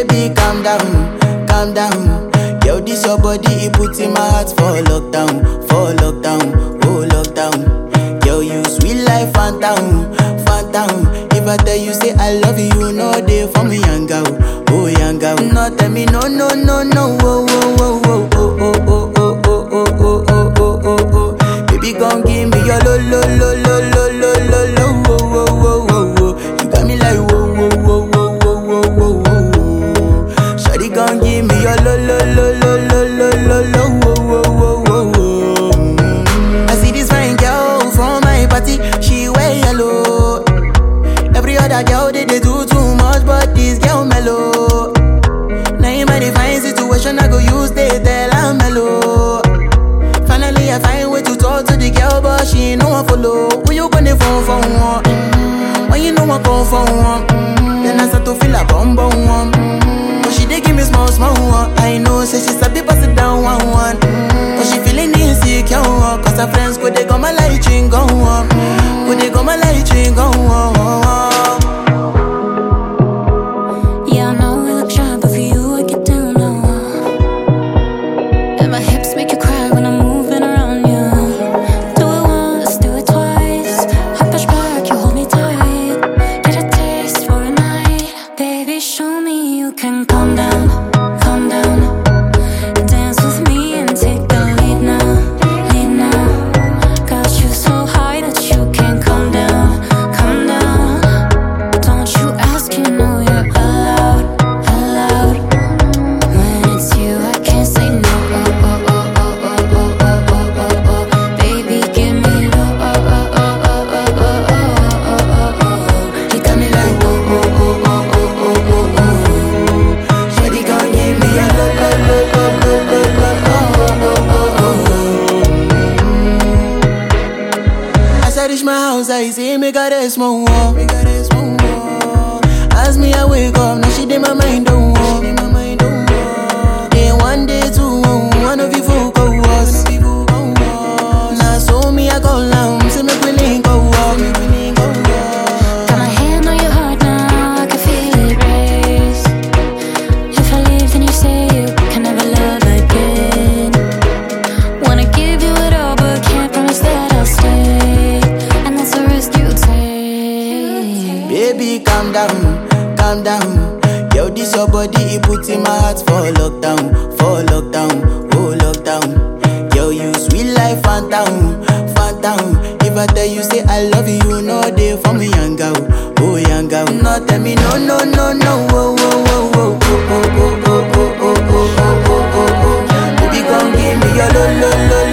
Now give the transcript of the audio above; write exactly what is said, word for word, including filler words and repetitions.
Baby, calm down, calm down. Yo, this your body, it puts in my heart for lockdown, for lockdown, oh lockdown. Yo, you sweet life, phantom, phantom. If I tell you say I love you, you know they for me, young girl, oh young girl. No, tell me no, no, no, no, oh, oh, oh, oh, oh, oh, oh, oh, oh, oh, oh, oh, oh, oh. Baby, gon' give me your lo, lo, lo, lo, lo, lo, lo, lo, oh, oh, oh, oh, oh. You got me like whoa, whoa, whoa, whoa, whoa, whoa, whoa, whoa. Shawty gon' give me your lo, lo, lo, lo, lo, lo, lo, lo, oh, oh, oh, oh, oh. I see this fine girl from my party, she wear yellow. Every other girl they, they do too much, but this girl mellow. Now in my divine situation, I go use they tell I'm mellow. Finally, I find way to talk to the girl, but she ain't no one follow. Who you gonna phone for one? Mm-hmm. When you know I come for one, mm-hmm. Then I start to feel a bum bum one. Mm-hmm. But she dey give me small small one. I know, say she sabi pass it down one one. Mm-hmm. But she feeling insecure, cause her friends go they go my light ring go on. Go they go my light ring go on. I say make her rest more, make her rest more. As me I wake up, now she dey my mind don't walk. Day one, day two, one of you folk go us. Now so me I call now, say make we link go walk. Got my hand on your heart now, I can feel it race. If I leave, then you say you can never love again. Wanna give you it all, but can't promise that I'll stay. Baby, calm down, calm down. Yo, this your body, it puts in my heart for lockdown, for lockdown, oh lockdown. Yo, you sweet life, phantom, phantom. If I tell you say I love you, you know they for me, young girl, oh young girl. No, tell me no, no, no, no, oh, oh, oh, oh, oh, oh, oh, oh, oh, oh, oh, oh, oh. Baby, come give me your lo, lo, lo.